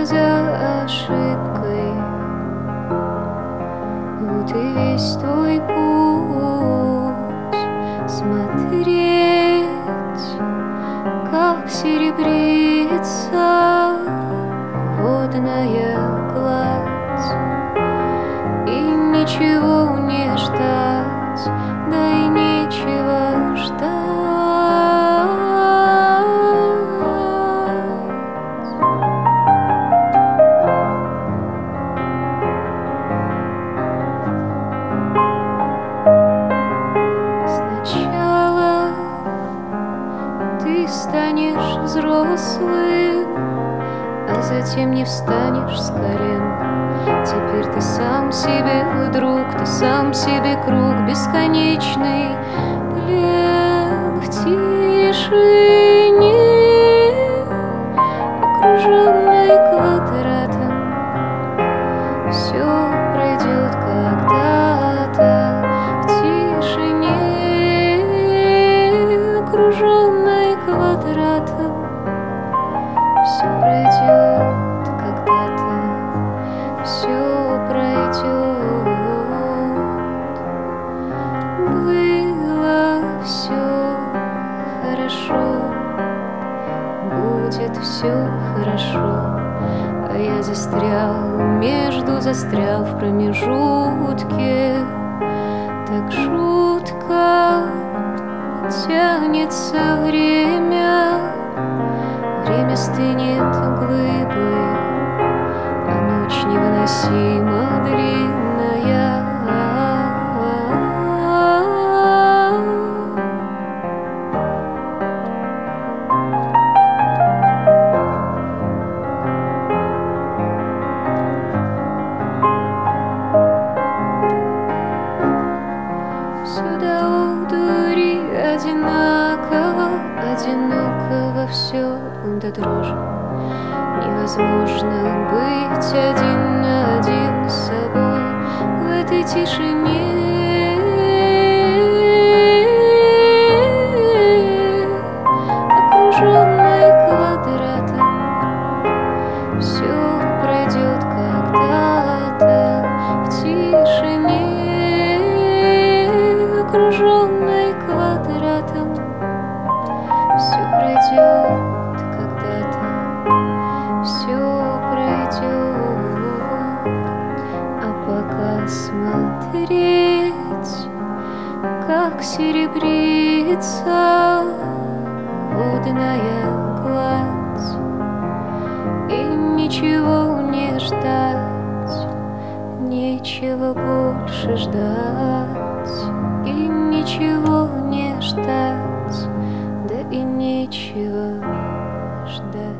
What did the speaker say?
за ошибкой. Вот и весь твой путь. Смотреть, как серебрится водная гладь, и ничего не ждать, да и нечего ждать. Сначала ты станешь взрослым, а затем не встанешь с колен. Теперь ты сам себе друг, ты сам себе круг, бесконечный плен в тишине, окруженный квадратом. Все пройдет когда-то в тишине, окруженный квадратом. Все пройдет когда-то, все пройдет. Было все хорошо, будет все хорошо. А я застрял в промежутке. Так жутко тянется время, время стынет глыбой, а ночь невыносимо длинная. Все до одури одинаково, одиноко все до дрожи. Невозможно быть один на один с собой в этой тишине. Окруженной квадратом, все пройдет когда-то в тишине. Окруженной квадратом, все пройдет когда-то, все пройдет. А пока смотреть, как серебрится водная гладь, и ничего не ждать, нечего больше ждать, и ничего не ждать, да и нечего ждать.